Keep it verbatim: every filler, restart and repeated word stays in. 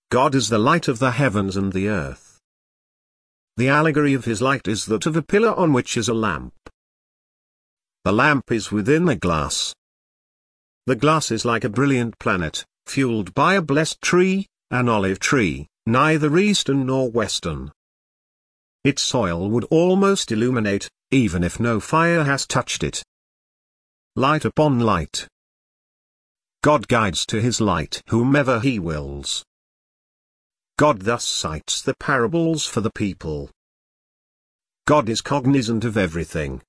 God is the light of the heavens and the earth. The allegory of his light is that of a pillar on which is a lamp. The lamp is within the glass. The glass is like a brilliant planet, fueled by a blessed tree, an olive tree, neither eastern nor western. Its soil would almost illuminate, even if no fire has touched it. Light upon light. God guides to his light whomever he wills. God thus cites the parables for the people. God is cognizant of everything,